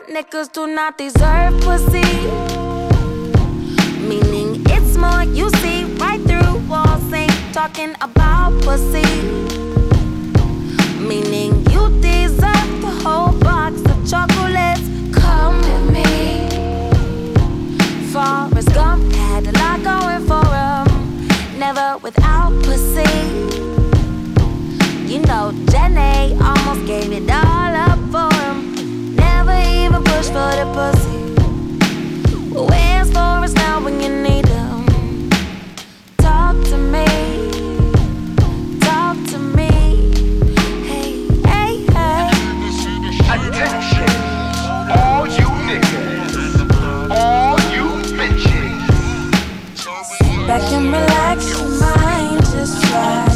niggas do not deserve pussy. Meaning it's more you see right through walls, ain't talking about pussy. Meaning you deserve the whole box of chocolates. Come with me. Forrest Gump had a lot going for him, never without pussy. You know Jenny almost gave it all up for him, never even pushed for the pussy. Where's Forrest now when you need him? Talk to me, talk to me. Hey, hey, hey. Attention, all you niggas, all you bitches. Sit back and relax your mind, just right.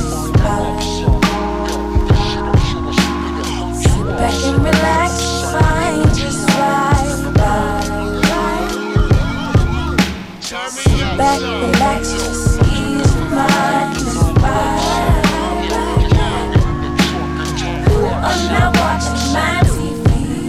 Sit back and relax your mind, just right. Sit back, relax, just ease your mind, just right. You are now watching my TV.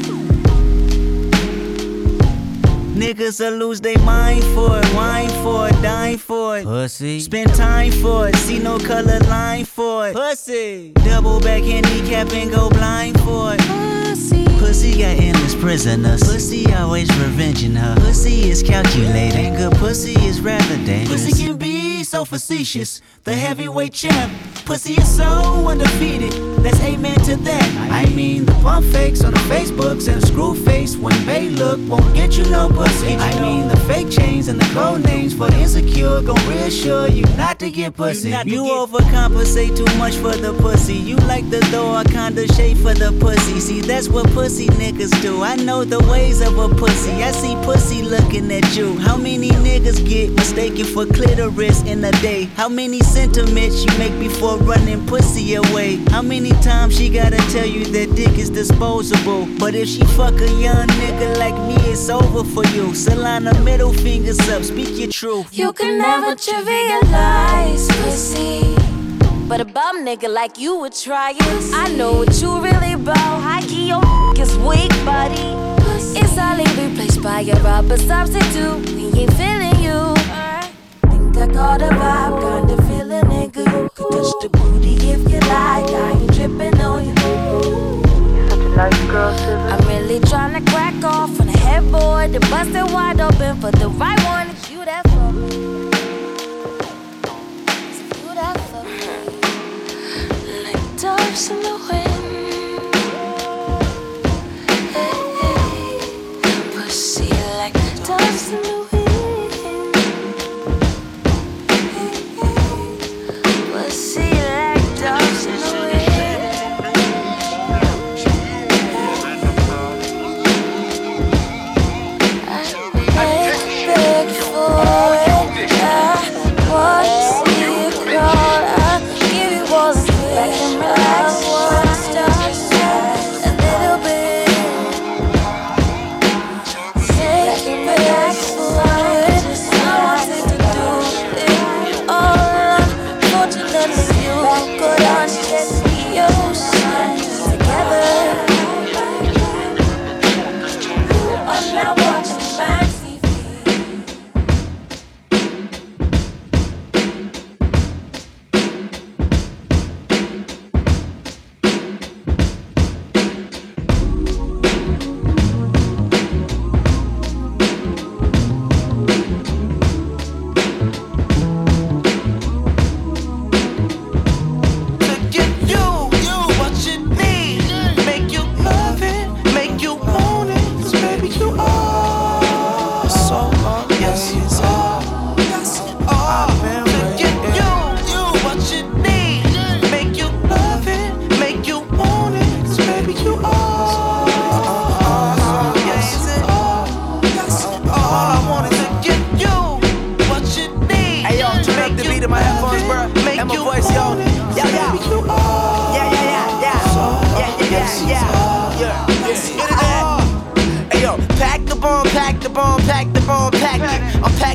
Niggas will lose their mind for it, wine for it, dine for it. Pussy. Spend time for it, see no color line for it. Pussy. Double back handicap and go blind for it. Pussy. Pussy got endless prisoners. Pussy always revenging her. Pussy is calculating. Good pussy is rather dangerous. Pussy can be so facetious. The heavyweight champ. Pussy is so undefeated. That's amen to that. I mean the pump fakes on the Facebooks and the screw face when they look won't get you no pussy. I mean the fake chains and the code names for the insecure gon' reassure you not to get pussy. You overcompensate too much for the pussy. You like the door I kinda shade for the pussy. See that's what pussy niggas do. I know the ways of a pussy. I see pussy looking at you. How many niggas get mistaken for clitoris in a day? How many sentiments you make before running pussy away? How many times she gotta tell you that dick is disposable? But if she fuck a young nigga like me, it's over for you. Solana, middle fingers up, speak your truth. You can never trivialize pussy, but a bum nigga like you would try it. I know what you really about. High key, your is weak, buddy. It's only replaced by a rubber substitute. We ain't feeling you. Think I caught a vibe, kinda feeling nigga. You could touch the booty if you like. I ain't tripping on you. Such a nice girl, Sizzle. I'm really tryna crack off on the headboard and bust it wide open for the right one. It's you that for me. It's you that for me. Like doves in the wind. Hey, hey. Pussy like doves in the wind. Hey, hey. Pussy like doves in the wind. I beg for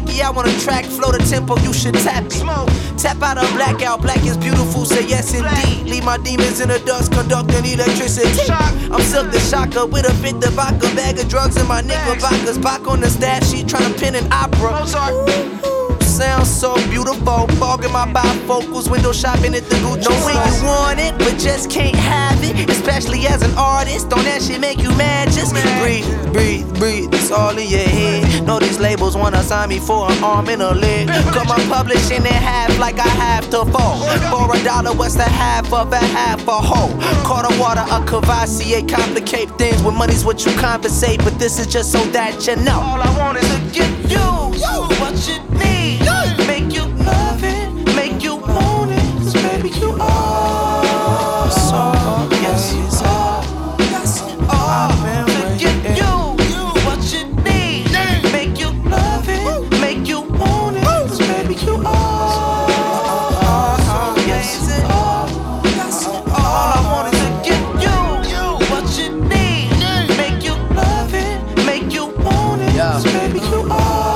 Jackie out on the track, flow the tempo, you should tap it. Tap out a blackout, black is beautiful, say yes indeed. Leave my demons in the dust, conducting electricity. I'm Silk the Shocker with a bit of vodka, bag of drugs in my knickerbockers. Back on the stab sheet, trying to pin an opera. Sounds so beautiful, fogging my bifocals, window shopping at the Gucci. Know when you want it, but just can't have it. Especially as an artist, don't that shit make you mad? Just breathe, breathe, breathe, it's all in your head. Know these labels wanna sign me for an arm and a leg. Come on, publishing in half like I have to fall. For $1, what's the half of a half a whole? Quarter water, a Cavassier, complicate things. With money's what you compensate, but this is just so that you know. All I want is to get you what you need. Make you love it, make you want it, 'cause baby you are. So yes you are. To get you what you need. Make you love it, make you want it, 'cause baby you are. Yes you are. All I want is to get you what you need. Make you love it, make you want it, 'cause baby you are.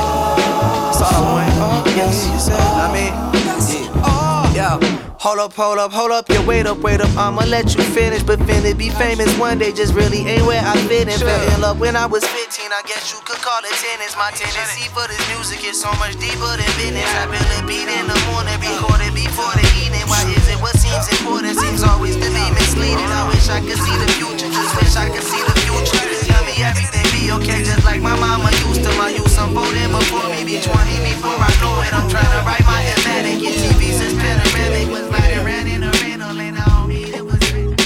Hold up, yeah, wait up, I'ma let you finish. But finna be famous one day just really ain't where I fit in. Fell in love when I was 15, I guess you could call it tennis. My tendency for this music is so much deeper than business. I build a beat in the morning, record it before the evening. Why is it what seems important seems always to be misleading? I wish I could see the future, just wish I could see the future. Tell me everything be okay, just like my mama used to. My youth unfolding before me, be 20 before I know it. I'm trying to write my Atlantic, get TV since panoramic was riding around in a rental and on me it was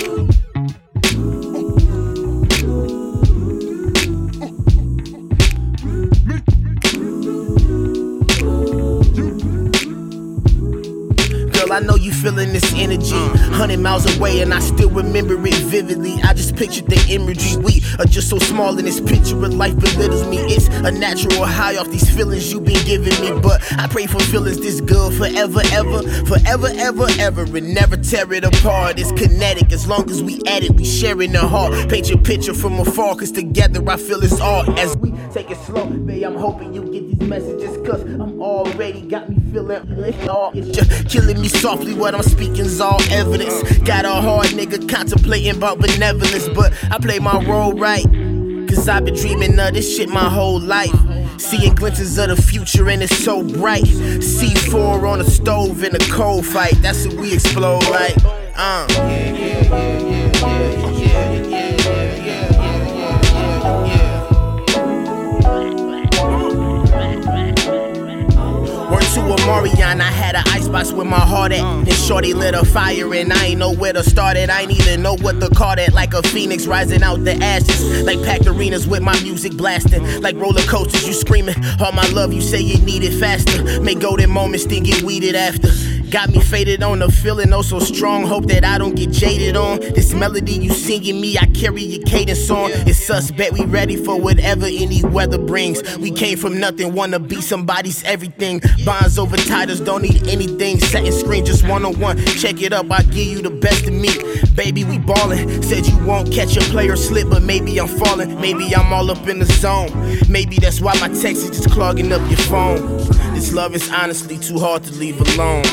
I know you feeling this energy 100 miles away and I still remember it vividly. I just pictured the imagery. We are just so small in this picture of life belittles me. It's a natural high off these feelings you've been giving me. But I pray for feelings this good forever, ever. Forever, ever, ever. And never tear it apart. It's kinetic as long as we at it. We sharing the heart. Paint your picture from afar, cause together I feel it's art. As we take it slow, babe, I'm hoping you get these messages, cause I'm already got me feeling it all. It's just killing me softly, what I'm speaking's all evidence. Got a hard nigga contemplating about benevolence, but I play my role right, cause I've been dreaming of this shit my whole life. Seeing glimpses of the future and it's so bright. C4 on the stove in a cold fight, that's what we explode like. To Omarion, I had an icebox with my heart at. Then shorty lit a fire and I ain't know where to start it. I ain't even know what to call that. Like a phoenix rising out the ashes. Like packed arenas with my music blasting. Like roller coasters, you screaming. All my love, you say you need it faster. Make golden moments, then get weeded after. Got me faded on the feeling, oh so strong. Hope that I don't get jaded on this melody you singing me. I carry your cadence on. It's suspect, we ready for whatever any weather brings. We came from nothing, wanna be somebody's everything. Bonds over titles, don't need anything. Setting screen, just one-on-one. Check it up, I give you the best of me. Baby, we ballin'. Said you won't catch a player slip, but maybe I'm falling. Maybe I'm all up in the zone. Maybe that's why my text is just clogging up your phone. This love is honestly too hard to leave alone.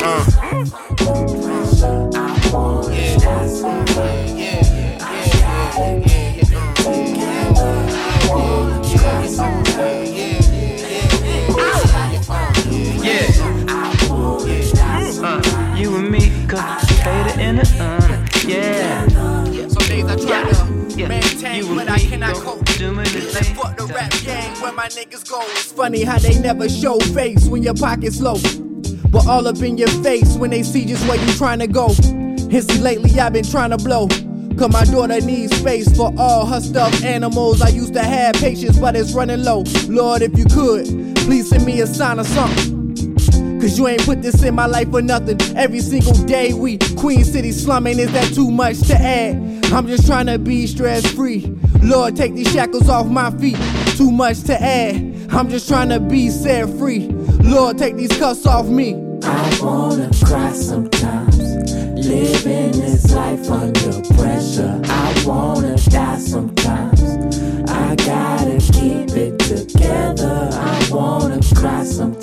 You and me, concentrated in it, yeah. Some days I try to maintain, but I cannot cope. Fuck the rap game where my niggas go. It's funny how they never show face when your pocket's low, but all up in your face when they see just where you trying to go. And see lately I've been trying to blow, cause my daughter needs space for all her stuffed animals. I used to have patience, but it's running low. Lord, if you could, please send me a sign or something, cause you ain't put this in my life for nothing. Every single day we Queen City slumming, is that too much to add? I'm just trying to be stress free. Lord, take these shackles off my feet. Too much to add. I'm just trying to be set free. Lord, take these cuffs off me. I wanna cry sometimes, living this life under pressure. I wanna die sometimes, I gotta keep it together. I wanna cry sometimes,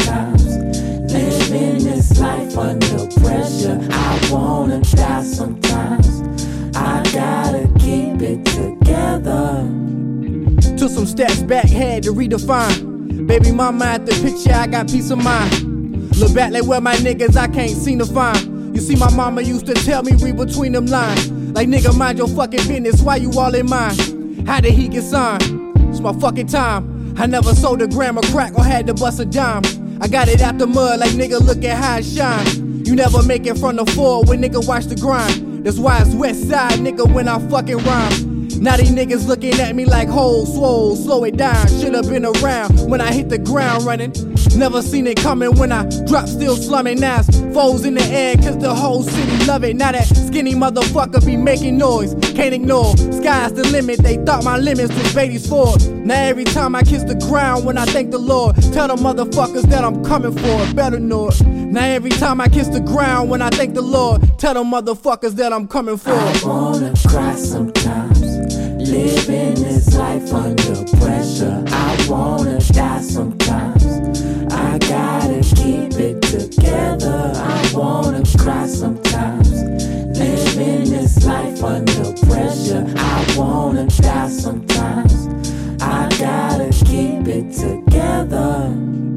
sometimes. Living this life under pressure, I wanna die sometimes. I gotta keep it together. Took some steps back, had to redefine. Baby mama at the picture, I got peace of mind. Look back like where my niggas I can't seem to find. You see my mama used to tell me read between them lines. Like nigga mind your fucking business, why you all in mine? How did he get signed? It's my fucking time. I never sold a gram of crack or had to bust a dime. I got it out the mud like nigga look at how it shine. You never make it from the floor when nigga watch the grind. That's why it's west side nigga when I fucking rhyme. Now these niggas looking at me like whole swole, slow it down. Should've been around when I hit the ground running. Never seen it coming when I drop, still slumming. Now foes in the air cause the whole city love it. Now that skinny motherfucker be making noise, can't ignore. Sky's the limit, they thought my limits was Beatty's Ford. Now every time I kiss the ground when I thank the Lord, tell them motherfuckers that I'm coming for it, better know it. Now every time I kiss the ground when I thank the Lord, tell them motherfuckers that I'm coming for it. I wanna cry sometimes. Living this life under pressure, I wanna die sometimes. I gotta keep it together. I wanna cry sometimes. Living this life under pressure, I wanna die sometimes. I gotta keep it together.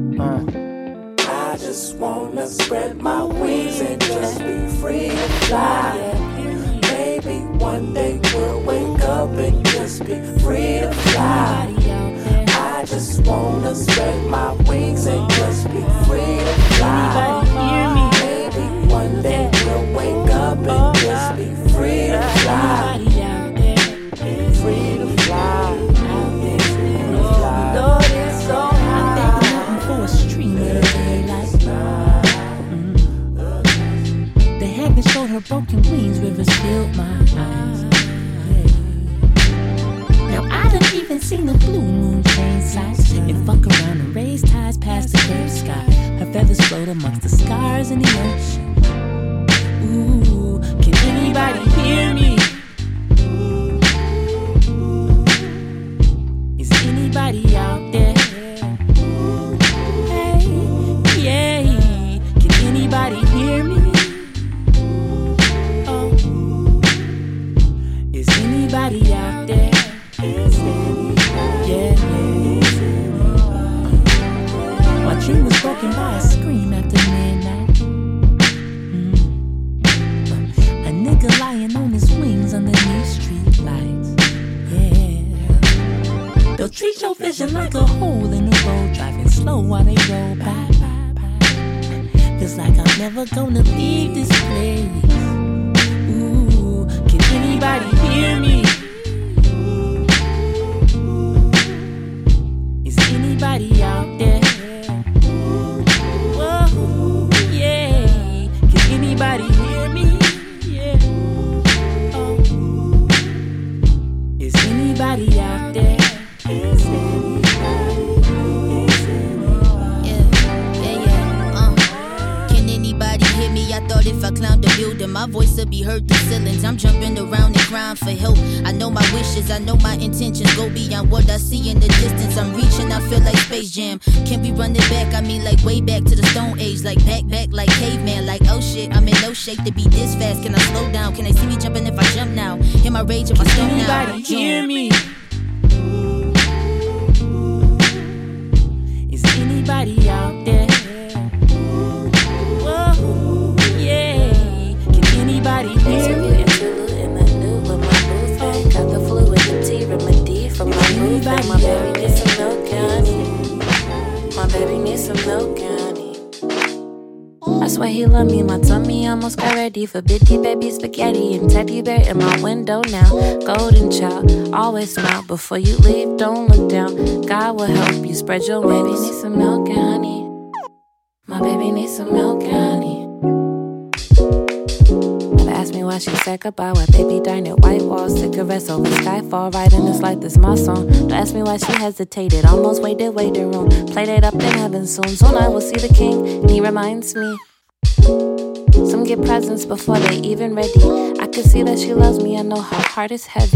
I just wanna spread my wings and just be free to fly. Maybe one day we'll wake up and just be free to fly. I just wanna spread my wings and just be free to fly. Maybe one day we'll wake up and just be free to fly. Free to fly. Lord, it's so high. I'm begging for a stream of the daylight. The heavens showed her broken wings, rivers filled my eyes. Now I done even seen the blue moon change sides and fuck around and raise tides past the clear sky. Her feathers float amongst the scars in the ocean. Ooh, can anybody hear me? Is anybody out there? Hey, yeah, can anybody hear me? Oh, is anybody out there? Yeah. My dream was broken by a scream after midnight. A nigga lying on his wings underneath street lights. Yeah. They'll treat your vision like a hole in the road, driving slow while they roll by. Feels like I'm never gonna leave this place. Ooh, can anybody hear me? Anybody out there? Whoa, yeah. Can anybody hear me? Yeah. Oh. Is anybody out there? Is Can anybody hear me? I thought if I climbed the building, my voice would be heard through ceilings. I'm jumping around and crying for help. I know my wishes, I know my intentions go beyond what I see in the distance. I'm reaching, I feel like Space Jam. Can we run it back? I mean like way back to the Stone Age. Like back like caveman. Like oh shit, I'm in no shape to be this fast. Can I slow down? Can they see me jumping if I jump now? Hear my rage if I stone now? Anybody hear me? Is anybody out there? Whoa, yeah. Can anybody hear me? Got the flu and the tea remedy for my roof. My baby needs some milk and honey. My baby needs some milk and honey. I swear he love me. My tummy almost got ready for bitty baby spaghetti and teddy bear in my window now. Golden child, always smile before you leave. Don't look down. God will help you spread your wings. Baby needs some milk and honey. My baby needs some milk and honey. Ask me why she said goodbye, why baby dine at White Walls, cigarettes over Skyfall, riding this light, this my song. Don't ask me why she hesitated, almost waited waiting room, played it up in heaven soon. Soon I will see the king, and he reminds me. Some get presents before they even ready. I can see that she loves me, I know her heart is heavy.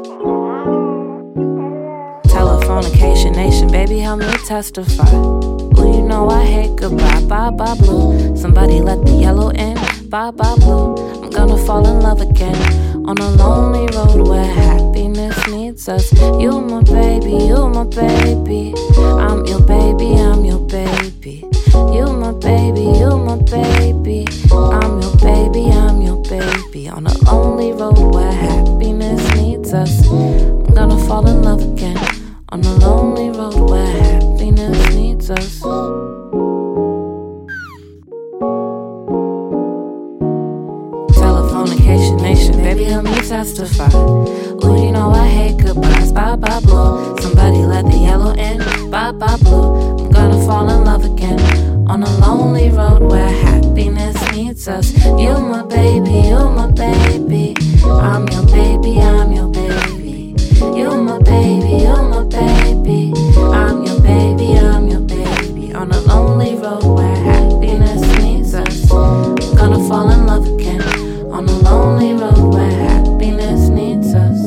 Telephonication nation, baby help me testify. Ooh, you know I hate goodbye, bye bye blue. Somebody let the yellow in, bye bye blue. I'm gonna fall in love again on a lonely road where happiness needs us. You my baby, you my baby. I'm your baby, I'm your baby. You my baby, you my baby. I'm your baby, I'm your baby. On a lonely road where happiness needs us. I'm gonna fall in love again on a lonely road where happiness needs us. Telephonication nation, baby, help me testify. Ooh, you know I hate goodbyes, bye bye blue. Somebody let the yellow in, bye bye blue. I'm gonna fall in love again on a lonely road where happiness needs us. You my baby, you my baby. I'm your baby, I'm your baby. You my baby, you my baby. I'm your baby, I'm your baby. On a lonely road where happiness needs us. I'm gonna fall in love again on a lonely road where happiness needs us.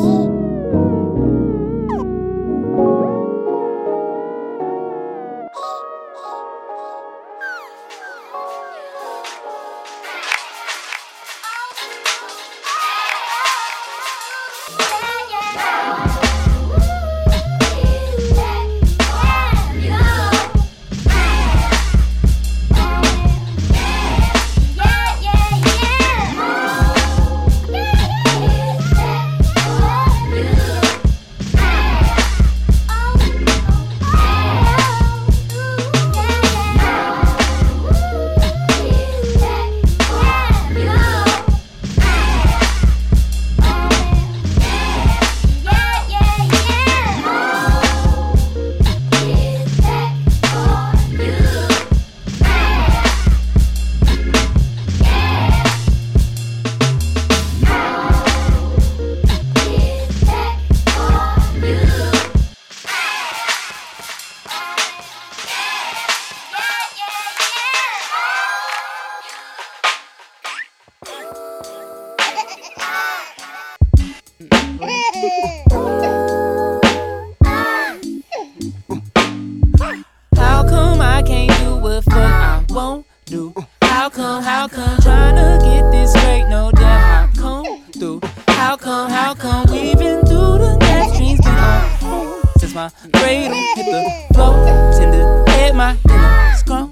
How come I can't do what fuck I won't do? How come trying to get this straight? No damn, how come through? How come we've been through the next dreams been on since my cradle hit the floor, tender head my inner scrum.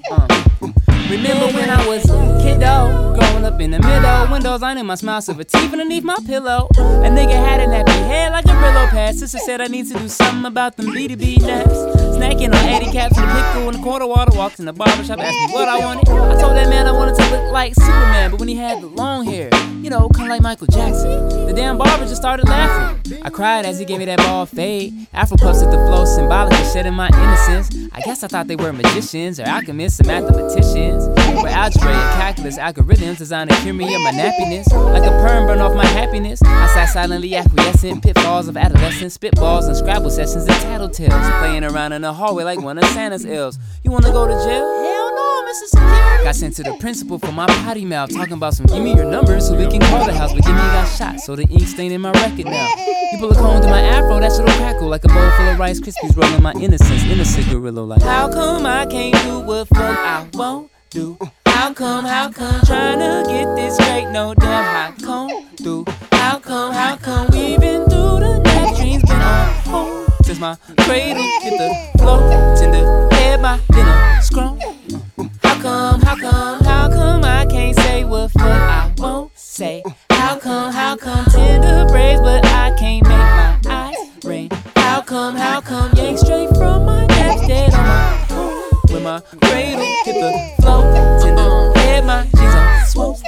Remember when I was a kiddo, growing up in the middle, windows lining my smile, silver teeth underneath my pillow. A nigga had a nappy head like a Brillo pad. Sister said I need to do something about them B2B naps. Snacking on 80 caps and a pickle and a quarter water. Walked in the barbershop, asked me what I wanted. I told that man I wanted to look like Superman, but when he had the long hair, you know, kinda like Michael Jackson, the damn barber just started laughing. I cried as he gave me that bald fade. Afro puffs at the flow, symbolic of shedding my innocence. I guess I thought they were magicians or alchemists or mathematicians. Where algebra and calculus algorithms designed to cure me of my nappiness. Like a perm burn off my happiness. I sat silently acquiescent, pitfalls of adolescence, spitballs and Scrabble sessions and tattletales. Playing around in the hallway like one of Santa's elves. You wanna go to jail? Hell no, Mr. Security. Got sent to the principal for my potty mouth, talking about some give me your number so we can call the house. But give me got shot, so the ink stain in my record now. You pull a comb through my afro, that shit'll crackle like a bowl full of Rice Krispies, rolling my innocence in a cigarillo like. How come I can't do what fuck I won't do? How come trying to get this straight? No damn, how come through? How come we've been through the next dreams been on hold since my cradle hit the floor, tender head my dinner scrum. How come I can't say what fuck I won't say? How come tender braids but I can't make my eyes rain? How come yank straight from my neck dead on my phone when my cradle hit the floor, tender head my jeans on swoop.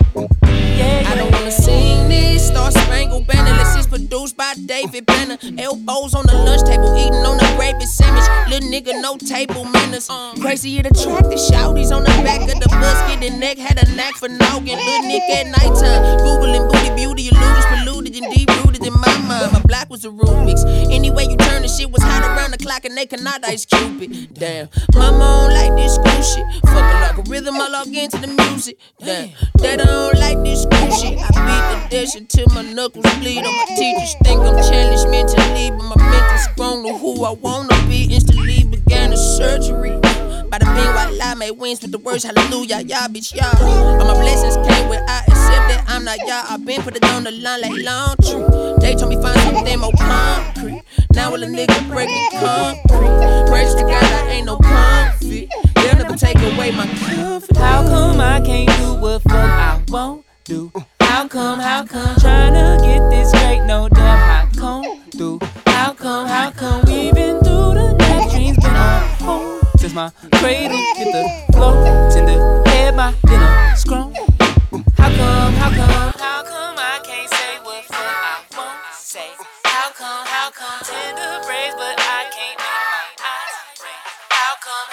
Yeah, I don't wanna sing this Star Spangled Banner. This is produced by David Banner. Elbows on the lunch table, eating on the gravy sandwich. Little nigga, no table manners. Crazy it attracted shouties on the back of the bus. Getting neck, had a knack for noggin. Little Nick at nighttime, Googling booty beauty, illusions polluted and deep rooted in my mind. My black was a Rubik's. Anyway you turn the shit was hot around the clock and they cannot ice Cupid. Damn, mama don't like this school shit. Fuck a logarithm, I log into the music. Damn, they don't like this school shit. I beat the dish until my knuckles bleed. All my teachers think I'm challenged mentally, but my mental's grown to who I wanna be. Instantly began the surgery. Bada bing, while I made wins with the words hallelujah, y'all bitch, y'all. All my blessings came with I accept that I'm not y'all. I've been put it on the line like long tree. They told me find something more concrete. Now will a nigga break me concrete. Praise to God, I ain't no comfy. They'll never take away my confidence. How come I can't do what fuck I won't do? How come, tryna get this straight, no damn how come through. How come we been through the night, dreams been on hold. Since my cradle hit the floor, tender head, my dinner scrum. How come I can't say what fuck I won't say? How come tender praise, but I can't make my eyes rain? How come?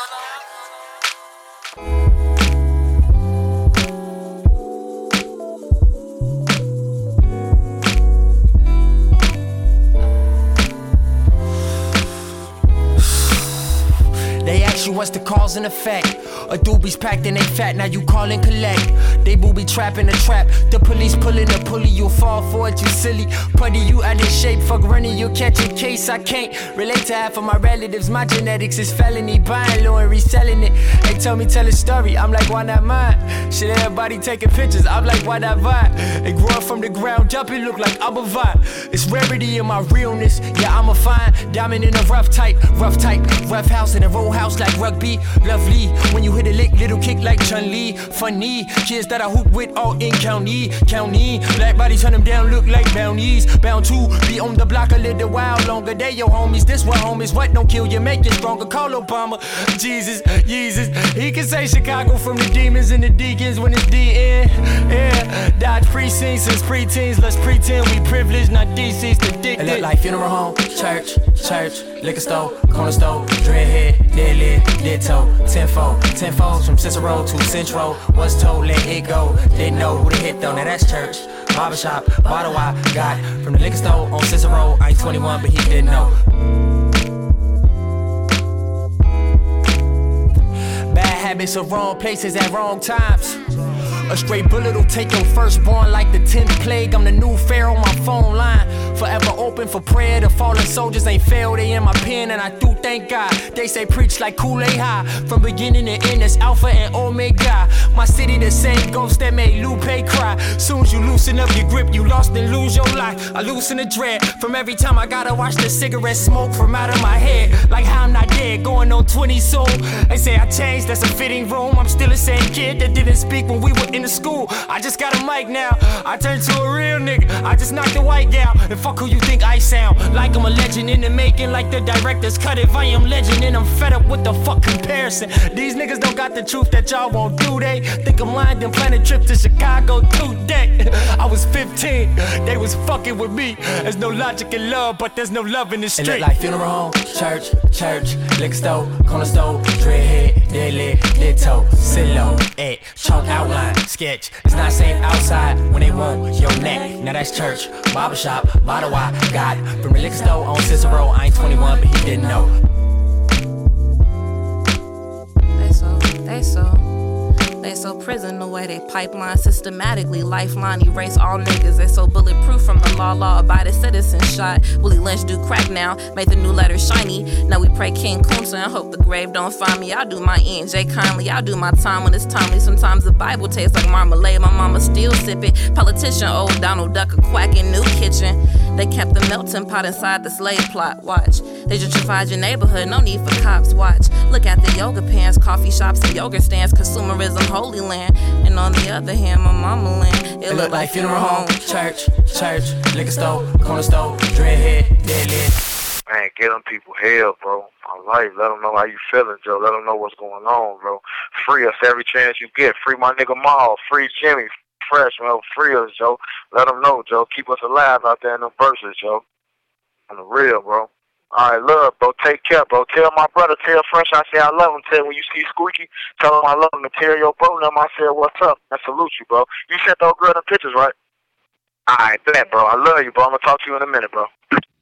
They ask you what's the cause and effect. A doobie's packed and they fat, now you call and collect. They booby trap in the trap. The police pulling the pulley, you'll fall for it, you silly. Putty, you out of shape, fuck running, you'll catch a case. I can't relate to half of my relatives, my genetics is felony. Buying low and reselling it. They tell me tell a story, I'm like, why not mine? Shit, everybody taking pictures, I'm like, why not vibe? They grew up from the ground up, it look like I'm a vibe. It's rarity in my realness, yeah, I'm a fine diamond in a rough type, rough house in a row house like rugby. Lovely, when you hit a lick, little kick like Chun-Li. Funny, kids that I hoop with all in county. Black bodies turn them down, look like bounties. Bound to be on the block a little while longer. They your homies, this what homies. What don't kill you, make you stronger. Call Obama, Jesus. He can say Chicago from the demons and the deacons when it's DN. Yeah, Dodge precincts since preteens. Let's pretend we privileged, not DC's addicted. It look like funeral home, church, liquor store, corner store, dreadhead, dead lid, dead toe, tenfold from Cicero to Central. Was told, let it go. Didn't know who to hit though. Now that's church, barbershop, bottle I got from the liquor store on Cicero. I ain't 21, but he didn't know. Bad habits of wrong places at wrong times. A straight bullet'll take your firstborn like the 10th plague. I'm the new pharaoh on my phone line. Forever open for prayer. The fallen soldiers ain't failed. They in my pen and I do thank God. They say preach like Kool-Aid high. From beginning to end, it's Alpha and Omega. My city the same ghost that made Lupe cry. Soon as you loosen up your grip, you lost and lose your life. I loosen the dread from every time I gotta watch the cigarette smoke from out of my head. Like how I'm not dead, going on 20 soon. They say I changed, that's a fitting room. I'm still the same kid that didn't speak when we were in the school. I just got a mic now. I turned to a real nigga. I just knocked the white gal. And fuck who you think I sound. Like I'm a legend in the making, like the director's cut. If I am legend, and I'm fed up with the fuck comparison. These niggas don't got the truth that y'all won't do. They think I'm lying, then plan a trip to Chicago today. I was 15, they was fucking with me. There's no logic in love, but there's no love in the street. It look like funeral home, church, liquor store, corner store, dreadhead, dead lid, dead toe, silo, chalk outline, sketch. It's not safe outside when they want your neck. Now that's church, barbershop, bottle I got from the liquor store on Cicero. I ain't 21, but he didn't know. They so prison the way they pipeline systematically. Lifeline erase all niggas. They so bulletproof from the law-abiding citizen shot. Willie Lynch do crack now, made the new letter shiny. Now we pray King Kunta and hope the grave don't find me. I'll do my ENJ kindly, I'll do my time when it's timely. Sometimes the Bible tastes like marmalade, my mama still sip it. Politician, old Donald Duck, a quack in New Kitchen. They kept the melting pot inside the slave plot, watch. They gentrified your neighborhood, no need for cops, watch. Look at the yoga pants, coffee shops and yoga stands, consumerism, holy land. And on the other hand, my mama land. It look like funeral home, church, liquor store, corner store, dreadhead, dead lid. Man, get them people hell, bro. My life, let them know how you feeling, Joe. Let them know what's going on, bro. Free us every chance you get. Free my nigga Maul. Free Jimmy. Fresh, man. Free us, Joe. Let them know, Joe. Keep us alive out there in the verses, Joe. On the real, bro. All right, love, bro. Take care, bro. Tell my brother, tell Fresh I say I love him. Tell when you see Squeaky, tell him I love him. And tell your bro them I said what's up. I salute you, bro. You sent those girl them pictures, right? All right, bet, bro. I love you, bro. I'm going to talk to you in a minute, bro.